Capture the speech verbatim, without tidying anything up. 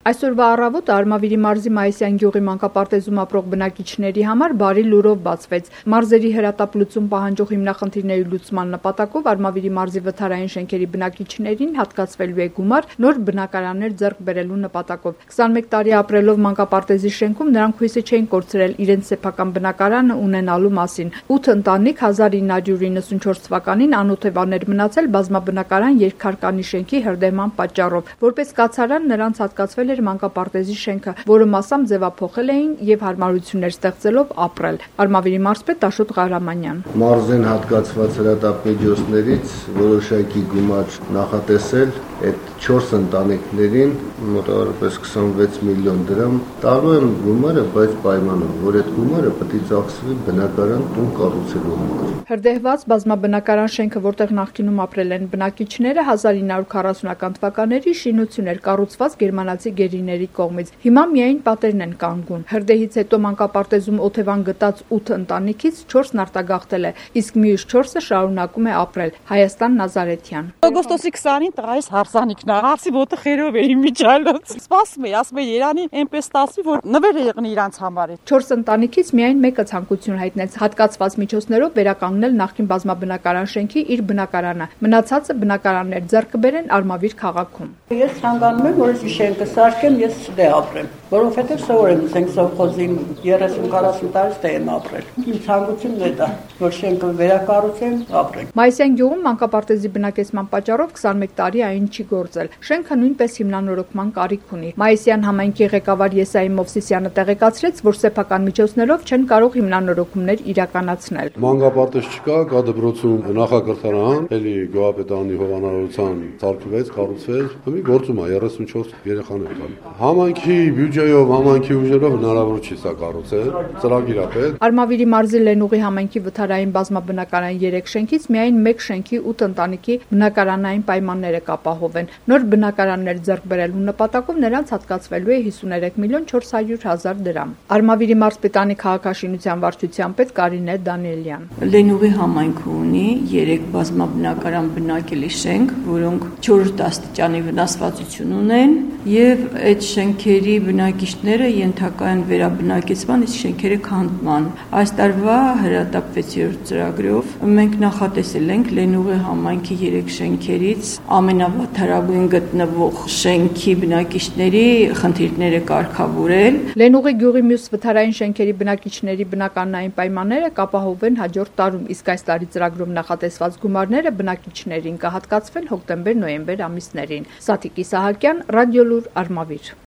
Այսօրվա առավոտ Արմավիրի մարզի Մայիսյան գյուղի մանկապարտեզում ապրող բնակիչների համար բարի լուրով բացվեց։ Մարզերի հրատապ լուծում պահանջող հիմնախնդիրների լուծման նպատակով Արմավիրի մարզի վթարային շենքերի բնակիչներին հատկացվելու է գումար նոր բնակարաններ ձեռք բերելու նպատակով։ քսանմեկ տարի ապրելով մանկապարտեզի շենքում նրանք հույսը չէին կորցրել իրենց սեփական բնակարանը ունենալու մասին։ ութ ընտանիք հազար ինը հարյուր իննսունչորս թվականին անօթևաններ մնացել բազմաբնակարան երկհարկանի շենքի հրդեհման պատճառով։ Որպես կացարան նրանց հատկացվել մանկապարտեզի շենքը, որը մասամբ ձևափոխել էին եւ հարմարություններ ստեղծելով ապրել։ Արմավիրի մարզպետ Աշոտ Ղարամանյան։ Մարզեն հատկացված հրատապ միջոցներից որոշակի գումար նախատեսել այդ չորս ընտանիքներին մոտավորապես քսանվեց միլիոն դրամ տալու են գումարը, բայց պայմանով, որ այդ գումարը պետք է ծախսվի բնակարան տուն կառուցելու համար։ Հրդեհված բազմաբնակարան շենքը, որտեղ նախկինում ապրել են բնակիչները, հազար ինը հարյուր քառասունական թվականների շինություն էր կառուցված գերմանացի գերիների կողմից։ Հիմա միայն պատերն են կանգուն։ Հրդեհից հետո մանկապարտեզում օթևան գտած ութ ընտանիքից չորսն արտագաղթել է, իսկ մյուս չորսը շարունակում է ապրել։ Հայաստան Նազարեթյան։ Օգոստոսի քսանին տղայիս հարսանիքն է, հարսի ոտը խերով էր իմիջալոց։ Սպասում էի, ասում էի Երանի այնպես տասվի, որ նվեր է եղնի իրանց համար։ Չորս ընտանիքից միայն մեկը ցանկություն հայտնեց հատկացված միջոցներով վերականգնել նախկին բազմաբնակարան շենքի իր բնակարանը։ Մնացածը բնակարաններ ձեռք բերեն Արմավիր քաղաքում։ Ես ցանկանում եմ, որ այս շենքը սարքեմ, ես դե ապրեմ, որովհետև սովոր եմ ասենք սովխոզին երեսուն քառասուն տարի դե եմ ապրել։ Իմ ցանկությունն է դա, որ շենքը վերակառուցեմ, ապրեմ։ Մայիսյան գյուղում մանկապարտեզի բնակեցման պատճառով քսանմեկ տարի այն չի գործել։ Շենքը նույնպես հիմնանորոգման կարիք ունի։ Մայիսյան համայնքի ղեկավար Եսայի Մովսիսյանը տեղեկացրեց, որ սեփական միջոցներով չեն կարող հիմնանորոգումներ իրականացնել։ Մանկապարտեզ չկա, կա դպրոցում նախակրթարան, էլի գյուղապետարանի հովանավորության ծառայվեց, կառուցվեց, հիմա գործում է երեսունչորս երեխաներ կան։ Համայնքի բյուջեով, համայնքի ուժերով հնարավոր չի սա կառուցել, ծրագիր է պետք։ Արմավիրի մարզի Լենուղի համայնքի վթարային բազմաբնակարան երեք շենքից միայն մեկ շենքի ութ ընտանիքի բնակարանային պայմանները կապահովեն։ Նոր բնակարաններ ձեռք բերելու նպատակով նրանց հատկացվելու է հիսուներեք միլիոն չորս հարյուր հազար դրամ։ Արմավիրի մարզպետանի քաղաքաշինության վարչության պետ Կարինե Դանիելյան։ Լենուղի համայնքը ունի երեք բազմաբնակարան բնակելի շենք, որոնք չորրորդ աստիճանի վնասվածություն ունեն եւ այդ շենքերի բնակիչները ենթակա են վերաբնակեցման, իսկ շենքերը քանդման։ Այս տարվա հրատապ վեցերորդ ծրագրով մենք նախատեսել ենք Լենուղի համայնքի երեք շենքերից ամենավատարագույն գտնվող շենքի բնակիչների խնդիրները կարգավորել։ Լենուղի գյուղի մյուս վթարային շենքերի բնակիչների բնականային պայմանները կապահովեն հաջորդ տարում, իսկ այս տարի ծրագրում նախատեսված գումարները բնակիչներին կհատկացվեն հոկտեմբեր-նոյեմբեր ամիսներին։ Սաթիկ Իսահակյան, Ռադիոլուր, Արմավիր։